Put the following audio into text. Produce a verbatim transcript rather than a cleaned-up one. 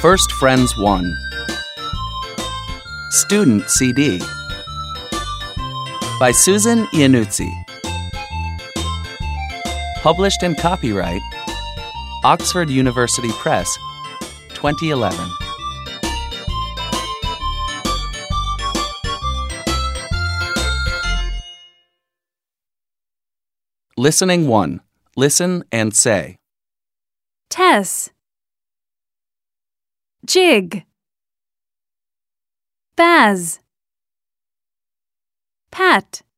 First Friends one. Student C D by Susan Iannuzzi. Published in copyright Oxford University Press, twenty eleven. Listening one. Listen and say. Tess. Jig. Baz. Pat.